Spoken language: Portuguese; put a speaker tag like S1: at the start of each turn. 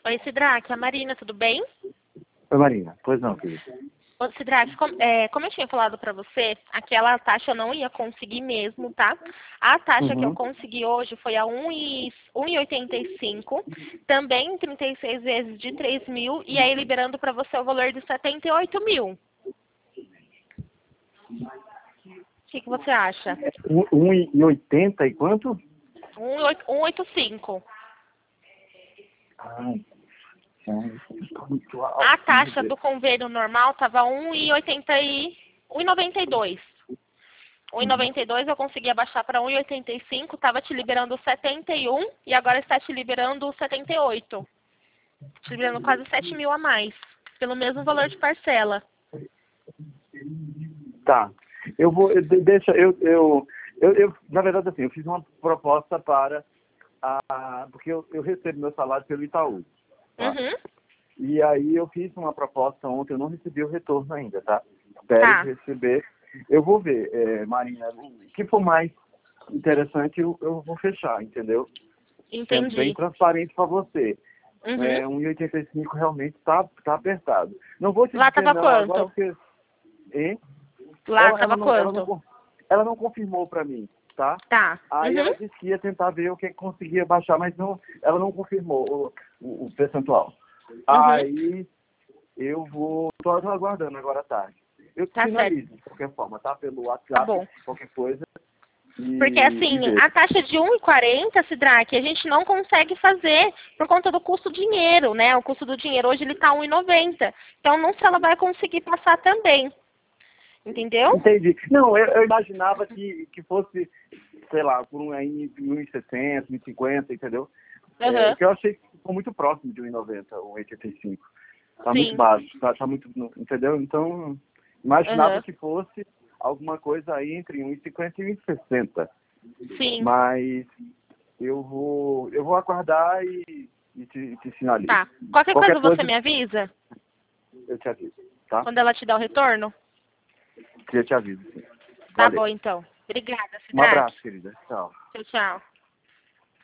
S1: Oi, Sidraque, a Marina, tudo bem?
S2: Oi, Marina. Pois não, querido.
S1: Ô, Sidraque, como eu tinha falado pra você, aquela taxa eu não ia conseguir mesmo, tá? A taxa que eu
S2: Uhum.
S1: consegui hoje foi a 1,85, também 36 vezes de 3 mil, e aí liberando pra você o valor de 78 mil. O que você acha?
S2: 1,80 e quanto?
S1: 1,85.
S2: Ai, tá muito alto.
S1: A
S2: Meu
S1: taxa do
S2: Deus.
S1: convênio normal estava 1,92.
S2: Uhum.
S1: 1,92 eu consegui abaixar para 1,85, estava te liberando 71 e agora está te liberando 78. Te liberando quase 7 mil a mais, pelo mesmo valor de parcela.
S2: Tá. Deixa, na verdade, assim, eu fiz uma proposta porque eu recebo meu salário pelo Itaú, tá?
S1: Uhum,
S2: E aí eu fiz uma proposta ontem, eu não recebi o retorno ainda, tá? Espero
S1: tá,
S2: receber. Eu vou ver, Marina, o que for mais interessante eu vou fechar, entendeu? Sendo bem
S1: entendi.
S2: transparente para você.
S1: Uhum.
S2: 1,85 realmente tá apertado. Não vou te
S1: Lá
S2: dizer
S1: tava
S2: não agora
S1: quanto?
S2: porque hein?
S1: Lá
S2: ela,
S1: tava
S2: ela, não, ela, não,
S1: quanto?
S2: con- ela não confirmou para mim, tá?
S1: Tá.
S2: Aí
S1: Uhum,
S2: ela disse que ia tentar ver o que conseguia baixar, mas não, ela não confirmou o percentual.
S1: uhum.
S2: Aí tô aguardando agora à tarde. Eu te
S1: Tá certo.
S2: finalizo, de qualquer forma, tá? Pelo
S1: Tá
S2: WhatsApp,
S1: bom.
S2: qualquer coisa,
S1: Porque
S2: e
S1: assim,
S2: ver.
S1: a taxa de 1,40, Sidraque, a gente não consegue fazer por conta do custo do dinheiro, né? O custo do dinheiro hoje ele está 1,90. Então não sei se ela vai conseguir passar também. Entendeu?
S2: Entendi. Não, eu imaginava que fosse, sei lá, por aí 1,60, 1,50, entendeu?
S1: Aham.
S2: Que eu achei que ficou muito próximo de 1,90, 1,85. Tá muito
S1: Sim.
S2: baixo, tá muito, entendeu? Então, imaginava
S1: Aham.
S2: que fosse alguma coisa aí entre 1,50 e 1,60.
S1: Sim.
S2: Mas eu vou aguardar e te sinalizo.
S1: Tá. Qualquer
S2: Qualquer
S1: coisa você
S2: coisa,
S1: me avisa
S2: eu te aviso, tá?
S1: quando ela te dá o retorno?
S2: Eu te aviso, sim.
S1: Tá
S2: Valeu.
S1: bom, então. Obrigada,
S2: Um
S1: Sidraque.
S2: abraço, querida. Tchau.
S1: Tchau, tchau.